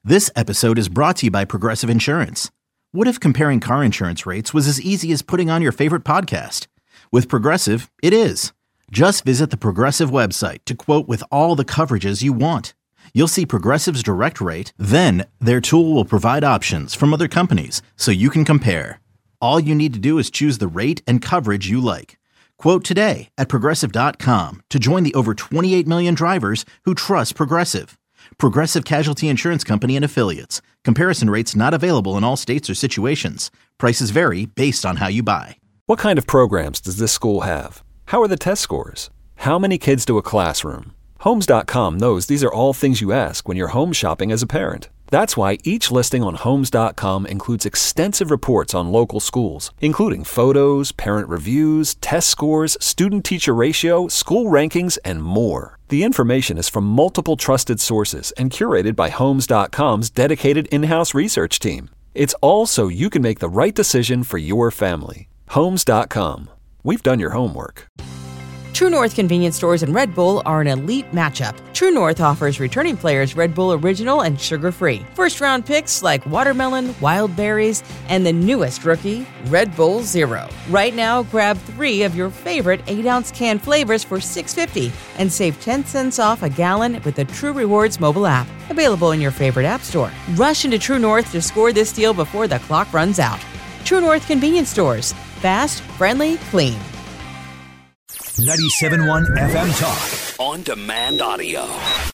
This episode is brought to you by Progressive Insurance. What if comparing car insurance rates was as easy as putting on your favorite podcast? With Progressive, it is. Just visit the Progressive website to quote with all the coverages you want. You'll see Progressive's direct rate, then their tool will provide options from other companies so you can compare. All you need to do is choose the rate and coverage you like. Quote today at Progressive.com to join the over 28 million drivers who trust Progressive. Progressive Casualty Insurance Company and Affiliates. Comparison rates not available in all states or situations. Prices vary based on how you buy. What kind of programs does this school have? How are the test scores? How many kids do a classroom? Homes.com knows these are all things you ask when you're home shopping as a parent. That's why each listing on Homes.com includes extensive reports on local schools, including photos, parent reviews, test scores, student-teacher ratio, school rankings, and more. The information is from multiple trusted sources and curated by Homes.com's dedicated in-house research team. It's all so you can make the right decision for your family. Homes.com. We've done your homework. True North convenience stores and Red Bull are an elite matchup. True North offers returning players Red Bull Original and sugar-free. First-round picks like watermelon, wild berries, and the newest rookie, Red Bull Zero. Right now, grab 3 of your favorite 8-ounce can flavors for $6.50 and save 10 cents off a gallon with the True Rewards mobile app. Available in your favorite app store. Rush into True North to score this deal before the clock runs out. True North convenience stores. Fast, friendly, clean. 97.1 FM Talk. On demand audio.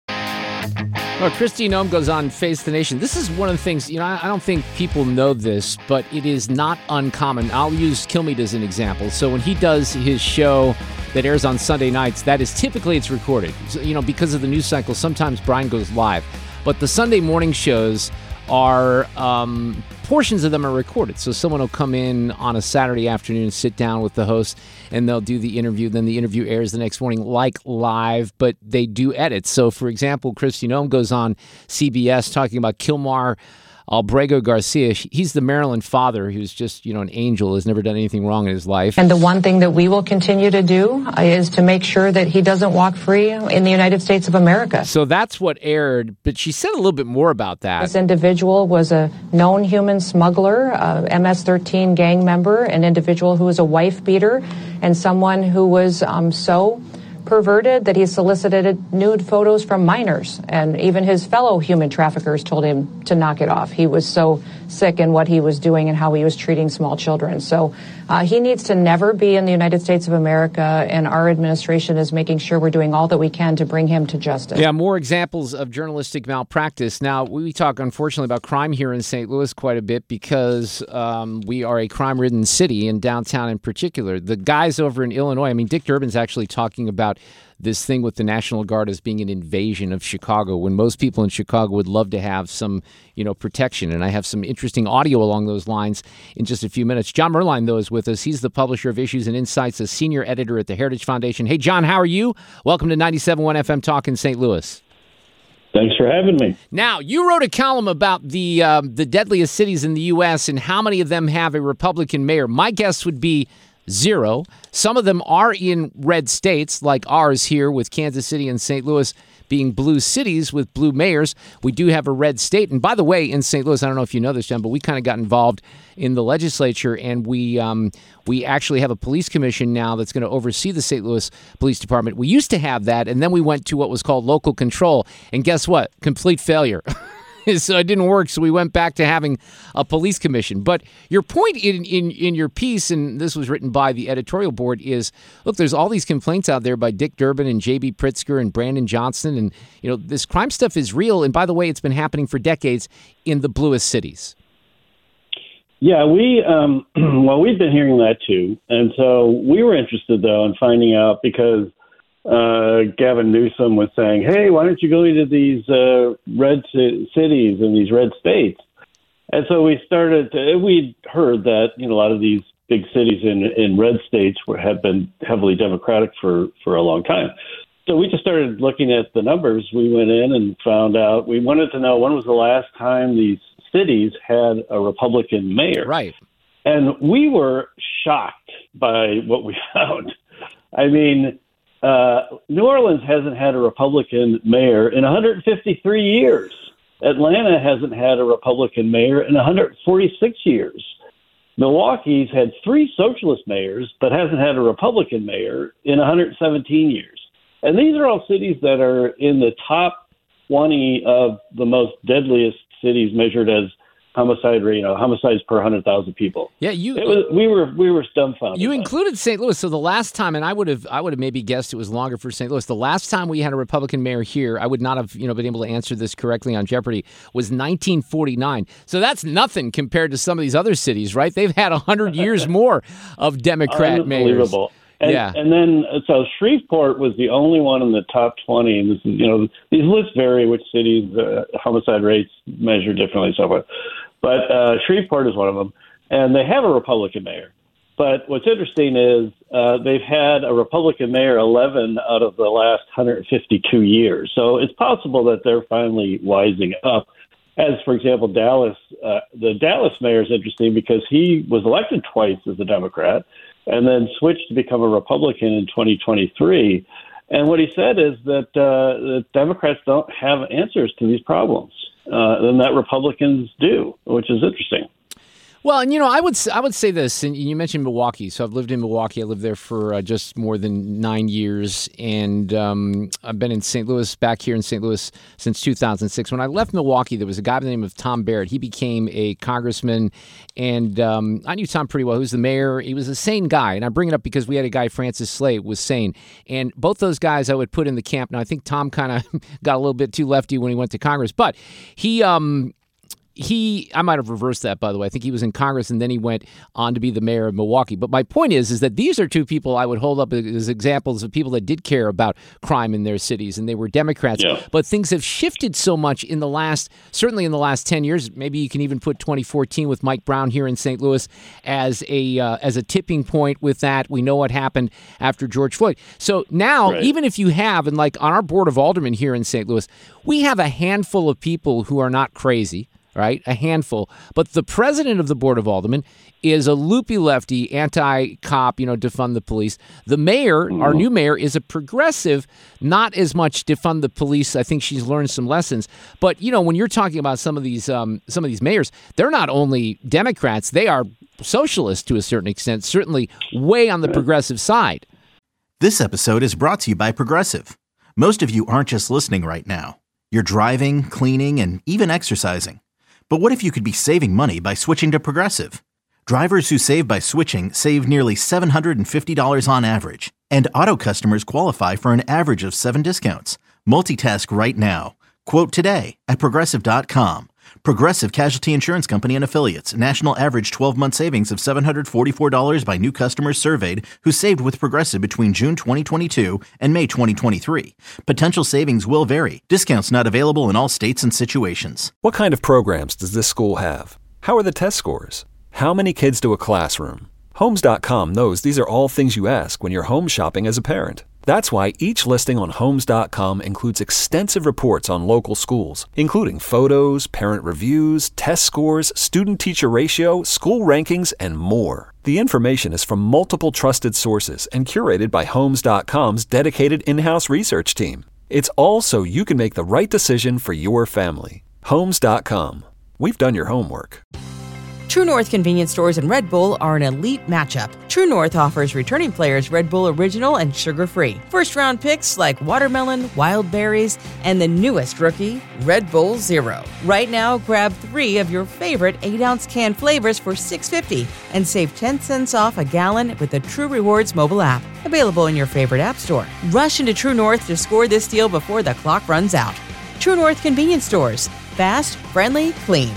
Well, Kristi Noem goes on Face the Nation. This is one of the things, I don't think people know this, but it is not uncommon. I'll use Kilmeade as an example. So when he does his show that airs on Sunday nights, that is typically it's recorded. So, because of the news cycle, sometimes Brian goes live. But the Sunday morning shows are, portions of them are recorded. So someone will come in on a Saturday afternoon and sit down with the host, and they'll do the interview. Then the interview airs the next morning like live, but they do edits. So, for example, Kristi Noem goes on CBS talking about Kilmar Albrego Garcia. He's the Maryland father who's just, an angel, has never done anything wrong in his life. And the one thing that we will continue to do is to make sure that he doesn't walk free in the United States of America. So that's what aired, but she said a little bit more about that. This individual was a known human smuggler, a MS-13 gang member, an individual who was a wife beater, and someone who was so perverted that he solicited nude photos from minors, and even his fellow human traffickers told him to knock it off. He was so sick in what he was doing and how he was treating small children. So he needs to never be in the United States of America, and our administration is making sure we're doing all that we can to bring him to justice. Yeah, more examples of journalistic malpractice. Now, we talk, unfortunately, about crime here in St. Louis quite a bit because we are a crime-ridden city, in downtown in particular. The guys over in Illinois, Dick Durbin's actually talking about this thing with the National Guard as being an invasion of Chicago, when most people in Chicago would love to have some, protection. And I have some interesting audio along those lines in just a few minutes. John Merline, though, is with us. He's the publisher of Issues and Insights, a senior editor at the Heritage Foundation. Hey, John, how are you? Welcome to 97.1 FM Talk in St. Louis. Thanks for having me. Now, you wrote a column about the deadliest cities in the U.S. and how many of them have a Republican mayor. My guess would be 0. Some of them are in red states, like ours here with Kansas City and St. Louis being blue cities with blue mayors. We do have a red state. And by the way, in St. Louis, I don't know if you know this, John, but we kind of got involved in the legislature, and we actually have a police commission now that's going to oversee the St. Louis Police Department. We used to have that, and then we went to what was called local control. And guess what? Complete failure. So it didn't work, so we went back to having a police commission. But your point in your piece, and this was written by the editorial board, is, look, there's all these complaints out there by Dick Durbin and J.B. Pritzker and Brandon Johnson, and this crime stuff is real. And by the way, it's been happening for decades in the bluest cities. Yeah, we've been hearing that too, and so we were interested though in finding out because Gavin Newsom was saying, hey, why don't you go into these red cities and these red states? And so we'd heard that, a lot of these big cities in red states have been heavily Democratic for a long time. So we just started looking at the numbers. We went in and found out, we wanted to know when was the last time these cities had a Republican mayor. Right. And we were shocked by what we found. I mean, New Orleans hasn't had a Republican mayor in 153 years. Atlanta hasn't had a Republican mayor in 146 years. Milwaukee's had 3 socialist mayors, but hasn't had a Republican mayor in 117 years. And these are all cities that are in the top 20 of the most deadliest cities measured as homicides per 100,000 people. Yeah, we were dumbfounded. You included St. Louis, so the last time, and I would have maybe guessed it was longer for St. Louis. The last time we had a Republican mayor here, I would not have been able to answer this correctly on Jeopardy, was 1949. So that's nothing compared to some of these other cities, right? They've had 100 years more of Democrat mayors. Unbelievable. And then, so Shreveport was the only one in the top 20. And this is, these lists vary which cities homicide rates measure differently, so forth. But Shreveport is one of them, and they have a Republican mayor. But what's interesting is they've had a Republican mayor 11 out of the last 152 years. So it's possible that they're finally wising up. As, for example, Dallas, the Dallas mayor is interesting because he was elected twice as a Democrat and then switched to become a Republican in 2023. And what he said is that the Democrats don't have answers to these problems, and that Republicans do, which is interesting. Well, and I would say this, and you mentioned Milwaukee. So I've lived in Milwaukee. I lived there for just more than 9 years, and I've been in St. Louis, back here in St. Louis since 2006. When I left Milwaukee, there was a guy by the name of Tom Barrett. He became a congressman, and I knew Tom pretty well. He was the mayor. He was a sane guy, and I bring it up because we had a guy, Francis Slate, was sane, and both those guys I would put in the camp. Now I think Tom kind of got a little bit too lefty when he went to Congress, but I might have reversed that, by the way. I think he was in Congress and then he went on to be the mayor of Milwaukee. But my point is that these are two people I would hold up as examples of people that did care about crime in their cities, and they were Democrats. Yeah. But things have shifted so much certainly in the last 10 years. Maybe you can even put 2014 with Mike Brown here in St. Louis as a tipping point with that. We know what happened after George Floyd. So now, even if you have, and like on our board of aldermen here in St. Louis, we have a handful of people who are not crazy. Right? A handful. But the president of the Board of Aldermen is a loopy lefty, anti-cop, defund the police. The mayor, our new mayor, is a progressive, not as much defund the police. I think she's learned some lessons. But, when you're talking about some of these mayors, they're not only Democrats, they are socialists to a certain extent, certainly way on the progressive side. This episode is brought to you by Progressive. Most of you aren't just listening right now. You're driving, cleaning, and even exercising. But what if you could be saving money by switching to Progressive? Drivers who save by switching save nearly $750 on average, and auto customers qualify for an average of 7 discounts. Multitask right now. Quote today at Progressive.com. Progressive Casualty Insurance Company and Affiliates. National average 12-month savings of $744 by new customers surveyed who saved with Progressive between June 2022 and May 2023. Potential savings will vary. Discounts not available in all states and situations. What kind of programs does this school have? How are the test scores? How many kids do a classroom? Homes.com knows these are all things you ask when you're home shopping as a parent. That's why each listing on Homes.com includes extensive reports on local schools, including photos, parent reviews, test scores, student-teacher ratio, school rankings, and more. The information is from multiple trusted sources and curated by Homes.com's dedicated in-house research team. It's all so you can make the right decision for your family. Homes.com. We've done your homework. True North convenience stores and Red Bull are an elite matchup. True North offers returning players Red Bull Original and sugar-free. First-round picks like watermelon, wild berries, and the newest rookie, Red Bull Zero. Right now, grab 3 of your favorite 8-ounce can flavors for $6.50 and save 10 cents off a gallon with the True Rewards mobile app. Available in your favorite app store. Rush into True North to score this deal before the clock runs out. True North convenience stores. Fast, friendly, clean.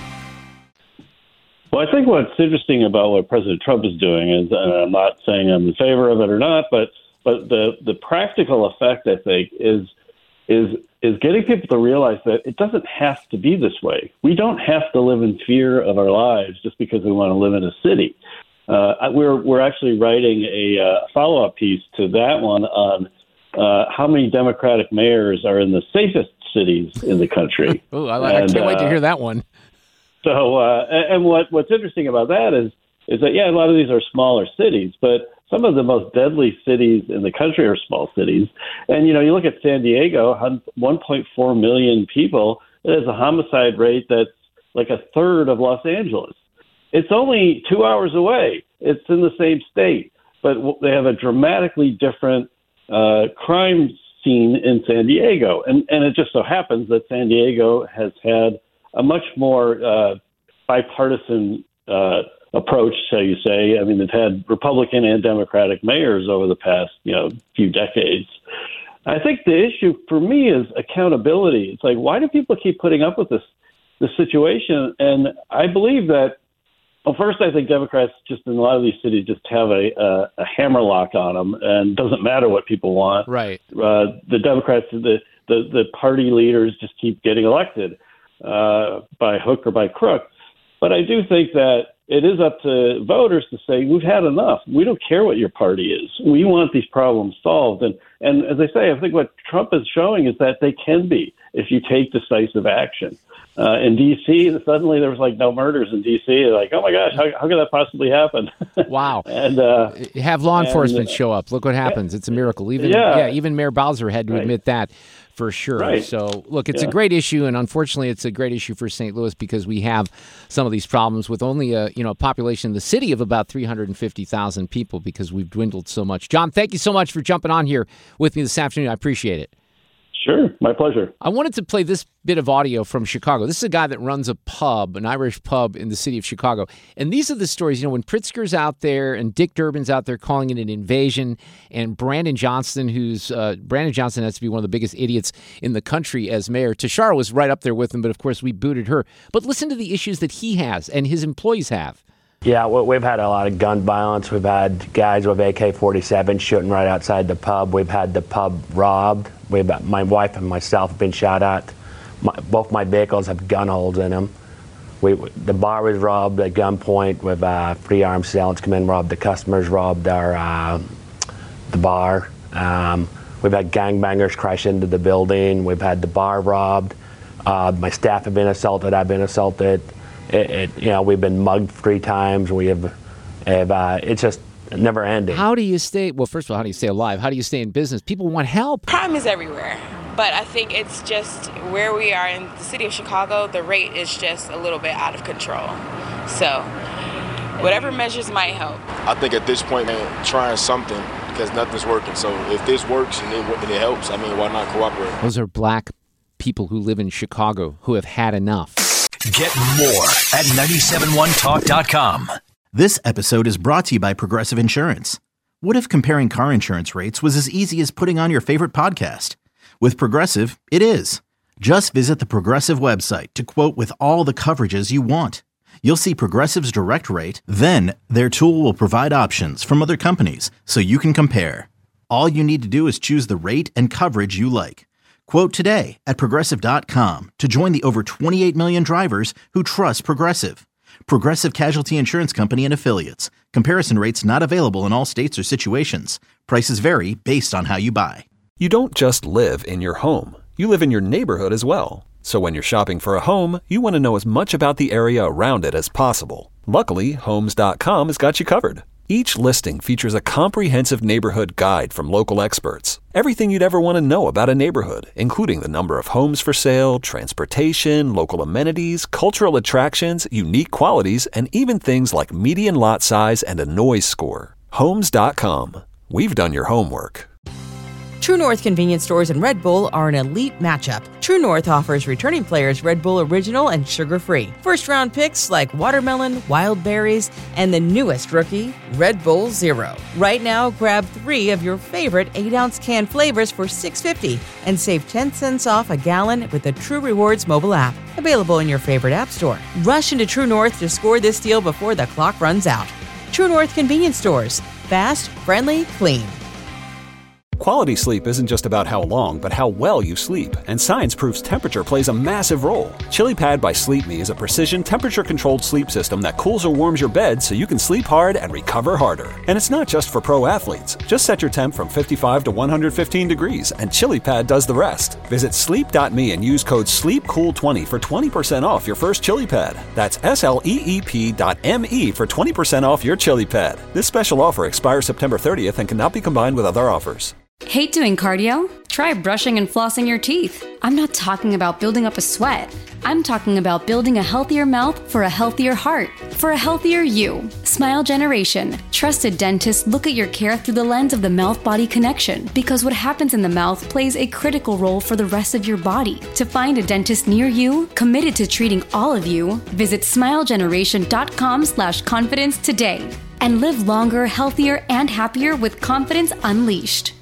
Well, I think what's interesting about what President Trump is doing is, and I'm not saying I'm in favor of it or not, but the practical effect, I think, is getting people to realize that it doesn't have to be this way. We don't have to live in fear of our lives just because we want to live in a city. We're actually writing a follow-up piece to that one on how many Democratic mayors are in the safest cities in the country. Oh, I can't wait to hear that one. So, and what's interesting about that is that, a lot of these are smaller cities, but some of the most deadly cities in the country are small cities. And, you look at San Diego, 1.4 million people, it has a homicide rate that's like a third of Los Angeles. It's only 2 hours away. It's in the same state, but they have a dramatically different crime scene in San Diego. And it just so happens that San Diego has had a much more bipartisan approach, shall you say. I mean, they've had Republican and Democratic mayors over the past, few decades. I think the issue for me is accountability. It's like, why do people keep putting up with this situation? And I believe that, well, first, I think Democrats just in a lot of these cities just have a hammerlock on them, and it doesn't matter what people want. Right. The Democrats, the party leaders just keep getting elected by hook or by crook. But I do think that it is up to voters to say, we've had enough. We don't care what your party is. We want these problems solved. And as I say, I think what Trump is showing is that they can be if you take decisive action. In D.C., suddenly there was like no murders in D.C. Like, oh my gosh, how could that possibly happen? Wow. And have law enforcement show up. Look what happens. It's a miracle. Even Mayor Bowser had to admit that for sure. Right. So, look, it's a great issue, and unfortunately it's a great issue for St. Louis because we have some of these problems with only a population in the city of about 350,000 people because we've dwindled so much. John, thank you so much for jumping on here with me this afternoon. I appreciate it. Sure, my pleasure. I wanted to play this bit of audio from Chicago. This is a guy that runs a pub, an Irish pub in the city of Chicago. And these are the stories, when Pritzker's out there and Dick Durbin's out there calling it an invasion, and Brandon Johnson has to be one of the biggest idiots in the country as mayor. Tashara was right up there with him, but of course we booted her. But listen to the issues that he has and his employees have. Yeah, we've had a lot of gun violence. We've had guys with AK-47 shooting right outside the pub. We've had the pub robbed. My wife and myself have been shot at. Both my vehicles have gun holes in them. The bar was robbed at gunpoint with free armed assailants come in, robbed the customers, robbed the bar. We've had gangbangers crash into the building. We've had the bar robbed. My staff have been assaulted. I've been assaulted. We've been mugged 3 times. It's just never ending. How do you stay? Well, first of all, how do you stay alive? How do you stay in business? People want help. Crime is everywhere, but I think it's just where we are in the city of Chicago. The rate is just a little bit out of control. So, whatever measures might help. I think at this point, trying something because nothing's working. So, if this works and it helps, why not cooperate? Those are black people who live in Chicago who have had enough. Get more at 971talk.com. This episode is brought to you by Progressive Insurance. What if comparing car insurance rates was as easy as putting on your favorite podcast? With Progressive, it is. Just visit the Progressive website to quote with all the coverages you want. You'll see Progressive's direct rate, then their tool will provide options from other companies so you can compare. All you need to do is choose the rate and coverage you like. Quote today at Progressive.com to join the over 28 million drivers who trust Progressive. Progressive Casualty Insurance Company and Affiliates. Comparison rates not available in all states or situations. Prices vary based on how you buy. You don't just live in your home. You live in your neighborhood as well. So when you're shopping for a home, you want to know as much about the area around it as possible. Luckily, Homes.com has got you covered. Each listing features a comprehensive neighborhood guide from local experts. Everything you'd ever want to know about a neighborhood, including the number of homes for sale, transportation, local amenities, cultural attractions, unique qualities, and even things like median lot size and a noise score. Homes.com. We've done your homework. True North convenience stores and Red Bull are an elite matchup. True North offers returning players Red Bull Original and sugar-free. First-round picks like watermelon, wild berries, and the newest rookie, Red Bull Zero. Right now, grab 3 of your favorite 8-ounce can flavors for $6.50 and save 10 cents off a gallon with the True Rewards mobile app. Available in your favorite app store. Rush into True North to score this deal before the clock runs out. True North convenience stores. Fast, friendly, clean. Quality sleep isn't just about how long, but how well you sleep. And science proves temperature plays a massive role. ChiliPad by Sleep Me is a precision temperature-controlled sleep system that cools or warms your bed so you can sleep hard and recover harder. And it's not just for pro athletes. Just set your temp from 55 to 115 degrees, and ChiliPad does the rest. Visit sleep.me and use code SLEEPCOOL20 for 20% off your first ChiliPad. That's SLEEP.me for 20% off your ChiliPad. This special offer expires September 30th and cannot be combined with other offers. Hate doing cardio? try brushing and flossing your teeth. I'm not talking about building up a sweat. I'm talking about building a healthier mouth for a healthier heart, for a healthier you. Smile Generation. Trusted dentists look at your care through the lens of the mouth-body connection, because what happens in the mouth plays a critical role for the rest of your body. To find a dentist near you, committed to treating all of you, visit smilegeneration.com/confidence today and live longer, healthier, and happier with confidence unleashed.